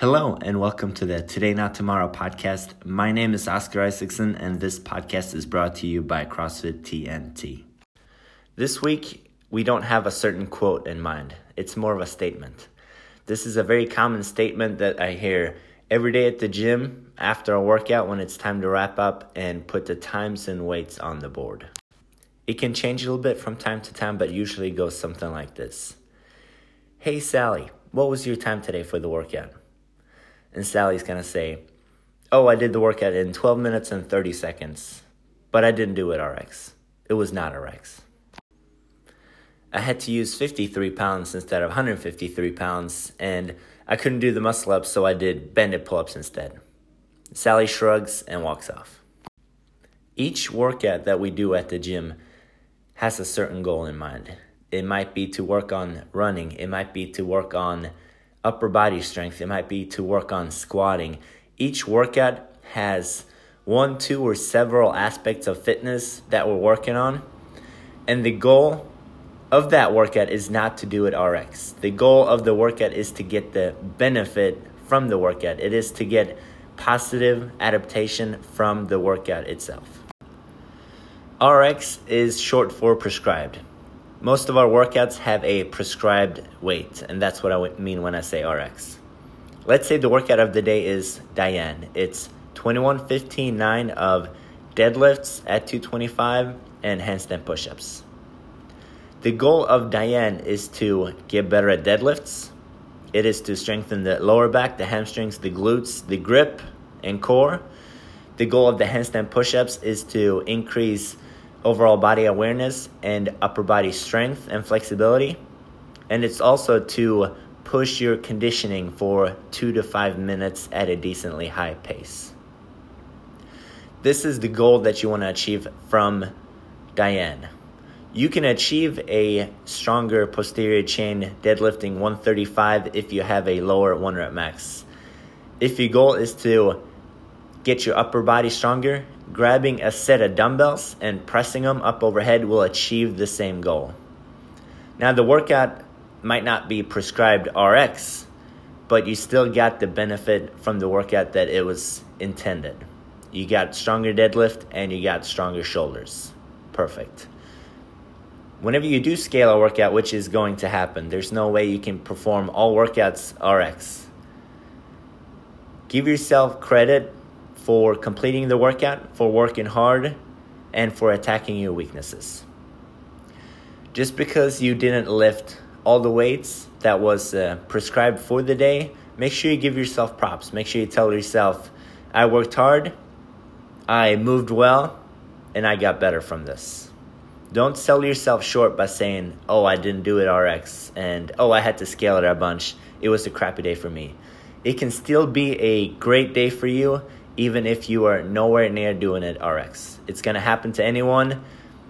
Hello and welcome to the Today Not Tomorrow podcast. My name is Oscar Isaacson and this podcast is brought to you by CrossFit TNT. This week, we don't have a certain quote in mind. It's more of a statement. This is a very common statement that I hear every day at the gym after a workout when it's time to wrap up and put the times and weights on the board. It can change a little bit from time to time, but usually goes something like this. Hey Sally, what was your time today for the workout? And Sally's going to say, oh, I did the workout in 12 minutes and 30 seconds, but I didn't do it RX. It was not RX. I had to use 53 pounds instead of 153 pounds, and I couldn't do the muscle ups, so I did banded pull-ups instead. Sally shrugs and walks off. Each workout that we do at the gym has a certain goal in mind. It might be to work on running. It might be to work on upper body strength. It might be to work on squatting. Each workout has one, two, or several aspects of fitness that we're working on. And the goal of that workout is not to do it RX. The goal of the workout is to get the benefit from the workout. It is to get positive adaptation from the workout itself. RX is short for prescribed. Most of our workouts have a prescribed weight, and that's what I mean when I say RX. Let's say the workout of the day is Diane. It's 21-15-9 of deadlifts at 225 and handstand push-ups. The goal of Diane is to get better at deadlifts. It is to strengthen the lower back, the hamstrings, the glutes, the grip, and core. The goal of the handstand push-ups is to increase overall body awareness and upper body strength and flexibility. And it's also to push your conditioning for 2 to 5 minutes at a decently high pace. This is the goal that you want to achieve from Diane. You can achieve a stronger posterior chain deadlifting 135 if you have a lower 1 rep max. If your goal is to get your upper body stronger, grabbing a set of dumbbells and pressing them up overhead will achieve the same goal. Now, the workout might not be prescribed RX, but you still got the benefit from the workout that it was intended. You got stronger deadlift and you got stronger shoulders. Perfect. Whenever you do scale a workout, which is going to happen, there's no way you can perform all workouts RX. Give yourself credit for completing the workout, for working hard, and for attacking your weaknesses. Just because you didn't lift all the weights that was prescribed for the day, make sure you give yourself props. Make sure you tell yourself, I worked hard, I moved well, and I got better from this. Don't sell yourself short by saying, oh, I didn't do it RX, and oh, I had to scale it a bunch. It was a crappy day for me. It can still be a great day for you, even if you are nowhere near doing it RX. It's going to happen to anyone.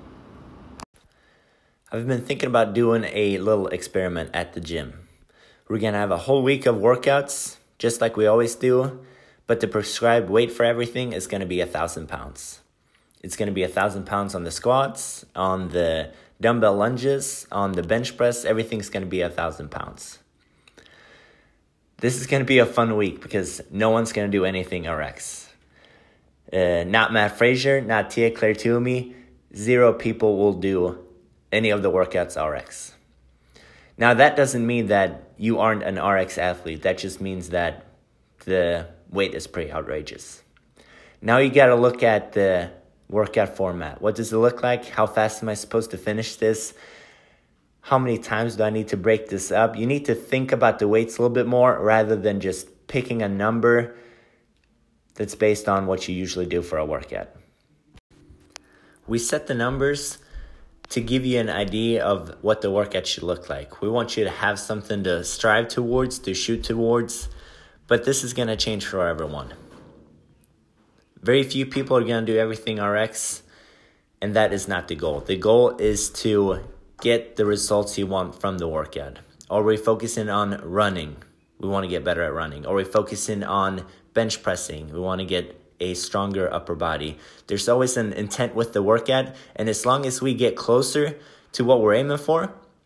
I've been thinking about doing a little experiment at the gym. We're going to have a whole week of workouts, just like we always do, but the prescribed weight for everything is going to be 1,000 pounds. It's going to be 1,000 pounds on the squats, on the dumbbell lunges, on the bench press. Everything's going to be 1,000 pounds. This is going to be a fun week because no one's going to do anything RX. Not Matt Frazier, not Tia Claire Toomey. 0 people will do any of the workouts RX. Now, that doesn't mean that you aren't an RX athlete. That just means that the weight is pretty outrageous. Now you got to look at the workout format. What does it look like? How fast am I supposed to finish this? How many times do I need to break this up? You need to think about the weights a little bit more rather than just picking a number that's based on what you usually do for a workout. We set the numbers to give you an idea of what the workout should look like. We want you to have something to strive towards, to shoot towards, but this is going to change for everyone. Very few people are going to do everything RX, and that is not the goal. The goal is to get the results you want from the workout. Are we focusing on running? We want to get better at running. Are we focusing on bench pressing? We want to get a stronger upper body. There's always an intent with the workout, and as long as we get closer to what we're aiming for,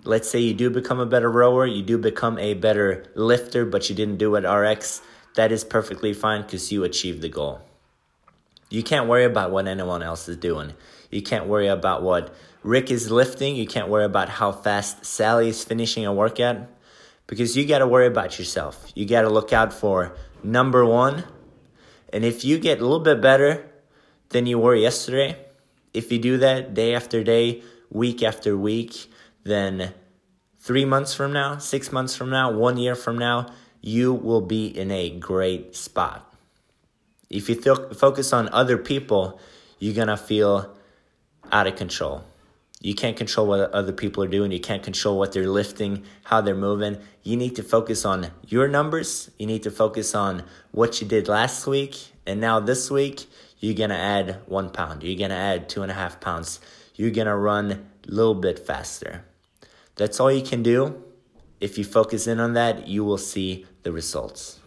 let's say you do become a better rower, you do become a better lifter, but you didn't do it RX, that is perfectly fine because you achieved the goal. You can't worry about what anyone else is doing. You can't worry about what Rick is lifting. You can't worry about how fast Sally is finishing a workout because you got to worry about yourself. You got to look out for number one. And if you get a little bit better than you were yesterday, if you do that day after day, week after week, then 3 months from now, 6 months from now, 1 year from now, you will be in a great spot. If you focus on other people, you're going to feel out of control. You can't control what other people are doing. You can't control what they're lifting, how they're moving. You need to focus on your numbers. You need to focus on what you did last week. And now this week, you're going to add 1 pound. You're going to add 2.5 pounds. You're going to run a little bit faster. That's all you can do. If you focus in on that, you will see the results.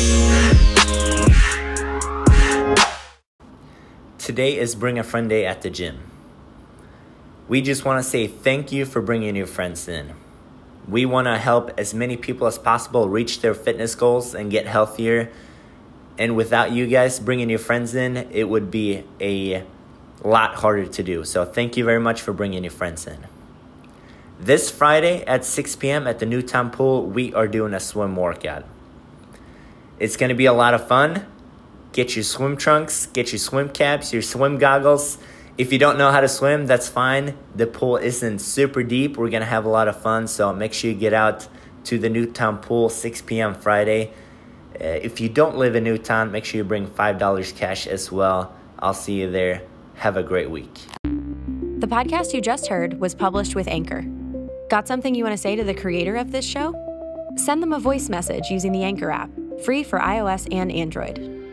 Today is Bring a Friend Day at the gym. We just want to say thank you for bringing your friends in. We want to help as many people as possible reach their fitness goals and get healthier. And without you guys bringing your friends in, it would be a lot harder to do. So thank you very much for bringing your friends in. This Friday at 6 p.m. at the Newtown Pool, we are doing a swim workout. It's going to be a lot of fun. Get your swim trunks, get your swim caps, your swim goggles. If you don't know how to swim, that's fine. The pool isn't super deep. We're going to have a lot of fun, so make sure you get out to the Newtown Pool 6 p.m. Friday. If you don't live in Newtown, make sure you bring $5 cash as well. I'll see you there. Have a great week. The podcast you just heard was published with Anchor. Got something you want to say to the creator of this show? Send them a voice message using the Anchor app, free for iOS and Android.